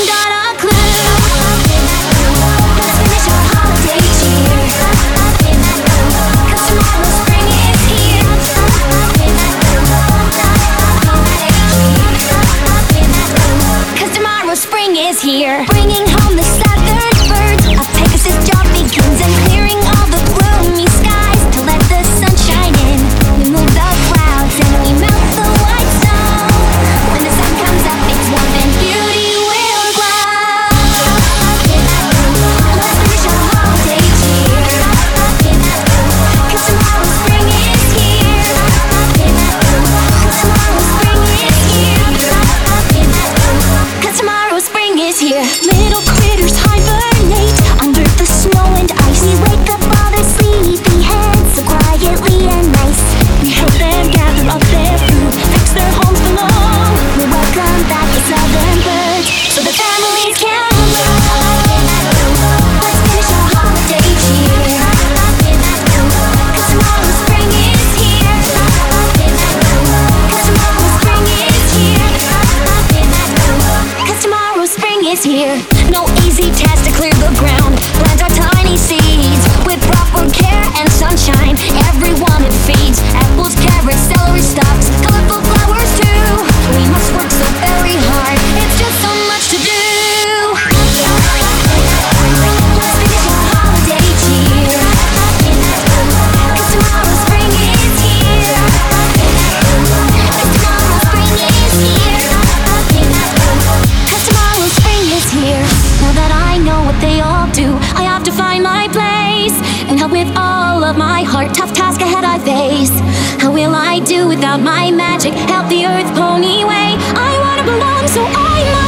got a clue. Let's finish our holiday cheer. 'Cause tomorrow spring is here. 'Cause tomorrow spring is here. Bringing home the southern birds. A Pegasus job begins and clearing all the gloomy skies to let the sun shine in. We move the clouds and we melt the white snow. When the sun comes up, it's warm and beauty will glow. Let's finish our holiday cheer. 'Cause tomorrow spring is here. 'Cause tomorrow spring is here. 'Cause tomorrow spring is here. Little critters hibernate under the snow and ice. We wake up all their sleepy heads so quietly and nice. We help them gather up their food, fix their homes below. We welcome back the southern birds so the families can grow. Let's finish our holiday cheer. 'Cause tomorrow spring is here. 'Cause tomorrow spring is here. 'Cause tomorrow spring is here. No easy task to clear the ground. Plant our tiny seeds with proper care and sunshine. Everyone it feeds. Apples, carrots, celery stalks, colorful flowers too. We must work so very hard. It's just so much to do. Let's finish our holiday cheer. 'Cause tomorrow spring is here. 'Cause tomorrow spring is here. 'Cause tomorrow spring is here. Now that I know what they all do, I have to find my place and help with all of my heart. Tough task ahead I face. How will I do without my magic? Help the earth pony way. I wanna belong, so I must